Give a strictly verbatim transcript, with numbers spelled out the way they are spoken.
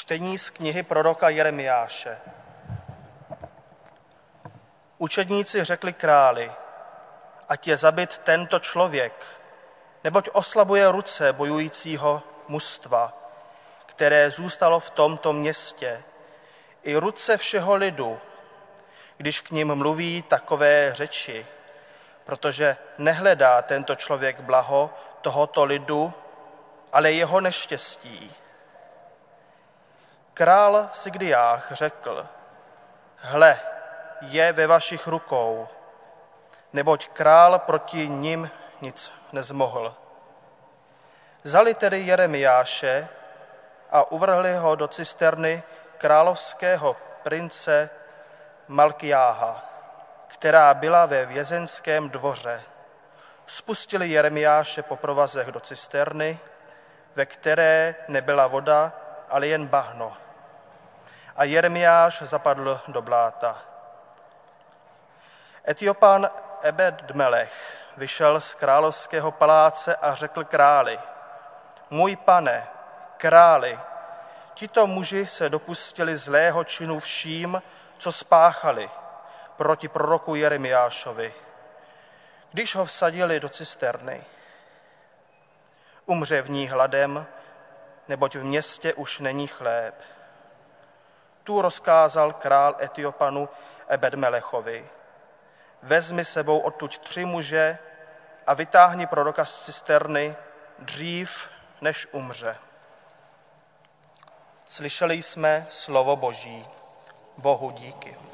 Čtení z knihy proroka Jeremiáše. Učedníci řekli králi, ať je zabit tento člověk, neboť oslabuje ruce bojujícího mužstva, které zůstalo v tomto městě, i ruce všeho lidu, když k nim mluví takové řeči, protože nehledá tento člověk blaho tohoto lidu, ale jeho neštěstí. Král Sigdiách řekl, hle, je ve vašich rukou, neboť král proti nim nic nezmohl. Vzali tedy Jeremiáše a uvrhli ho do cisterny královského prince Malkiáha, která byla ve vězeňském dvoře. Spustili Jeremiáše po provazech do cisterny, ve které nebyla voda, ale jen bahno. A Jeremiáš zapadl do bláta. Etiopan Ebed-melech vyšel z královského paláce a řekl králi, můj pane, králi, tito muži se dopustili zlého činu vším, co spáchali proti proroku Jeremiášovi, když ho vsadili do cisterny. Umře v ní hladem, neboť v městě už není chléb. Tu rozkázal král Etiopanu Ebed-melechovi. Vezmi sebou odtud tři muže a vytáhni proroka z cisterny dřív, než umře. Slyšeli jsme slovo Boží. Bohu díky.